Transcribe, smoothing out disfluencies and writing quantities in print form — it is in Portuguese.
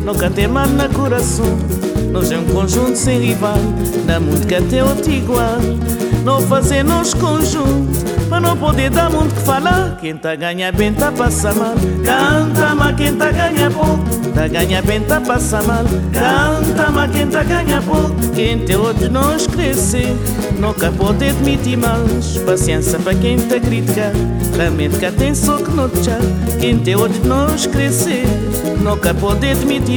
nunca tem mal no coração. Nós é um conjunto sem rival, na mundo que até outro igual. Não fazer nós conjunto, para não poder dar muito que falar. Quem tá ganha bem tá passa mal. Canta, mas quem tá ganha pouco, tá ganha bem tá passa mal. Canta, mas quem tá ganha pouco, quem tem outro nós crescer, nunca pode admitir mais. Paciência para quem tá criticar, lamento que tem só que não tchau. Quem tem outro nós crescer, nunca pode admitir